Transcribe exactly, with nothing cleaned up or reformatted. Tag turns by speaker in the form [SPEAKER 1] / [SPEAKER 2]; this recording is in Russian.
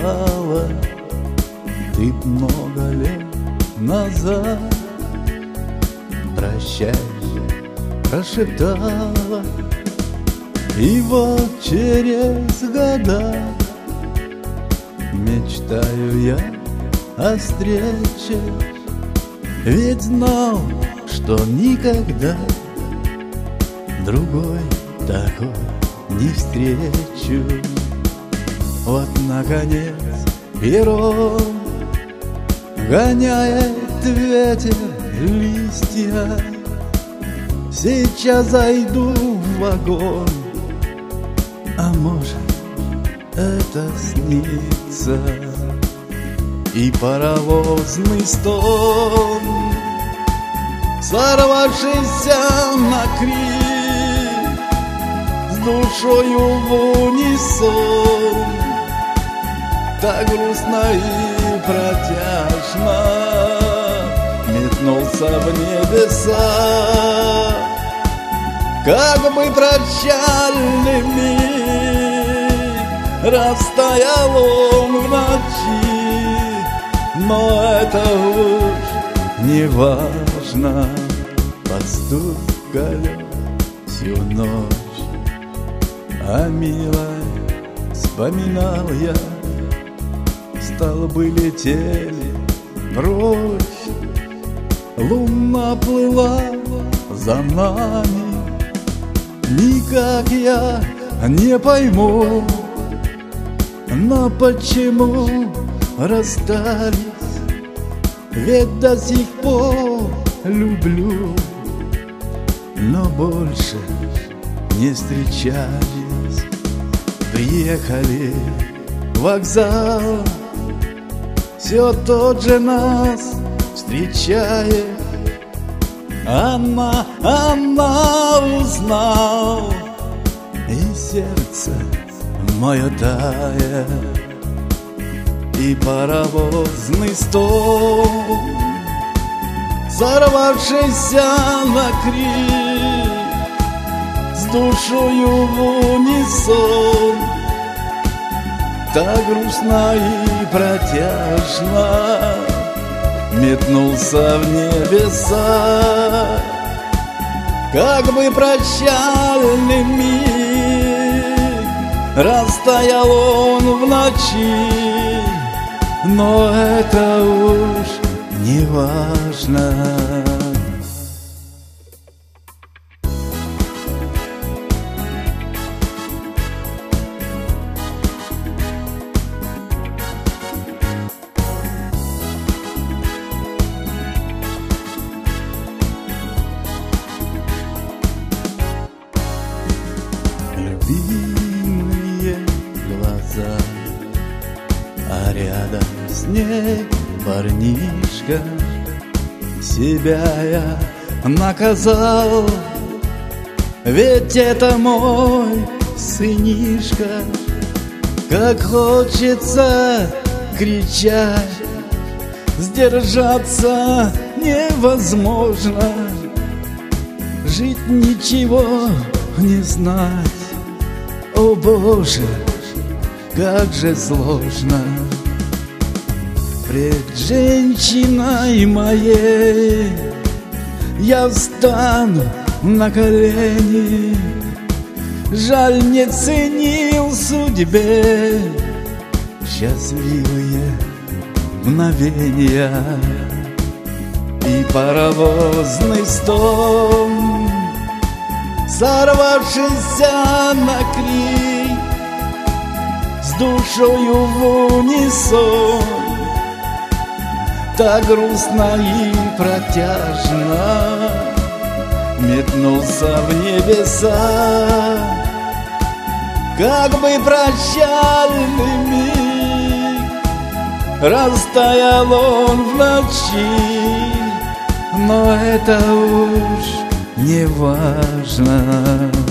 [SPEAKER 1] сказала ты много лет назад. Прощай, прошептала, и вот через года мечтаю я о встрече, ведь знал, что никогда другой такой не встречу. Вот, наконец, пером гоняет ветер листья. Сейчас зайду в вагон, а может, это снится. И паровозный стон, сорвавшийся на крик, с душою в унисон, так грустно и протяжно метнулся в небеса, как бы прощальный миг. Растаял он в ночи, но это уж не важно. Под стук колес всю ночь о милой вспоминал я. Столбы летели прочь, луна плыла за нами. Никак я не пойму, но почему расстались, ведь до сих пор люблю, но больше не встречались. Приехали в вокзал, все тот же нас встречает. Она, она узнал, и сердце мое тает. И паровозный стол, сорвавшийся на крик, с душою в унисон, так грустно и протяжно метнулся в небеса, как бы прощальный миг. Растаял он в ночи, но это уж не важно. Любимые глаза, а рядом с ней парнишка. Себя я наказал, ведь это мой сынишка. Как хочется кричать, сдержаться невозможно, жить ничего не знать. О Боже, как же сложно пред женщиной моей. Я встану на колени, жаль, не ценил судьбе счастливые мгновения. И паровозный стон, сорвавшийся на крик, с душою в унисон, так грустно и протяжно метнулся в небеса, как бы прощальный миг. Растаял он в ночи, но это уж не важно.